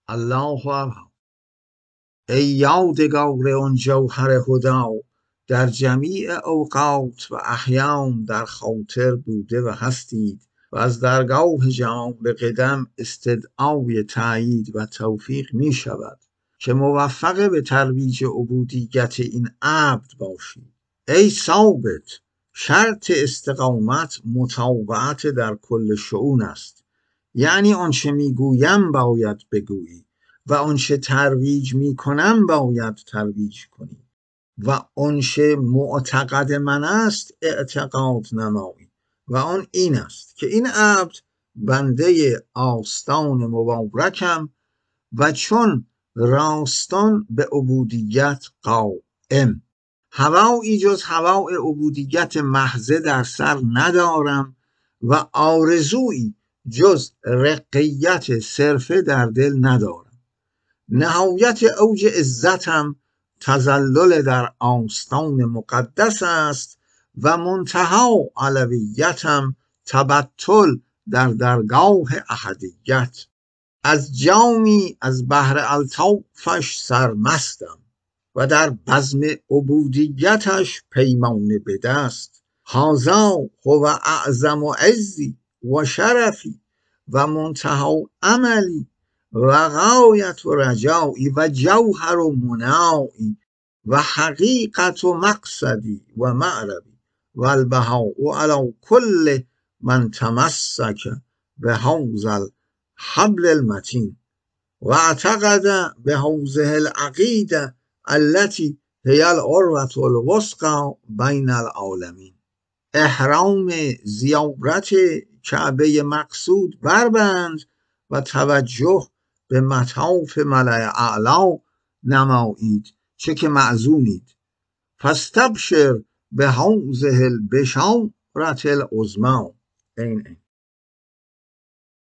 الله اکبر. ای یادگار آن جوهر هدی، در جمیع اوقات و احیان در خاطر بوده و هستید و از درگاه جمال قدم استدعای تأیید و توفیق می شود که موفق به ترویج عبودیت این عبد باشید. ای ثابت، شرط استقامت مطاوعت در کل شؤون است، یعنی آنچه میگویم باید بگویی و آنچه ترویج میکنم باید ترویج کنی و آنچه معتقد من است اعتقاد نمایی و آن این است که این عبد بنده آستان مبارکم و چون راستان به عبودیت قائم، هوایی جز هوای عبودیت محضه در سر ندارم و آرزویی جز رقیت صرفه در دل ندارم. نهایت اوج عزتم تذلل در آستان مقدس است و منتها علویتم تبتل در درگاه احدیت. از جامی از بحر الطافش سرمستم و در بزم عبودیتش پیمانه به دست. هذا هو اعظم عزی و شرفی و منتهی عملی و غایت و رجایی و جوهر و مناعی و حقیقت و مقصدی و معربی و البهاء علی کل من تمسک به هذا الحبل المتین و اعتقد به هذه العقیده التي هي العروة الوثقی بین العالمین. احرام زیارت کعبه مقصود بربند و توجه به مطاف ملأ اعلی نمایید، چه که معزومید. فاستبشر به هذه البشارة العظمی. این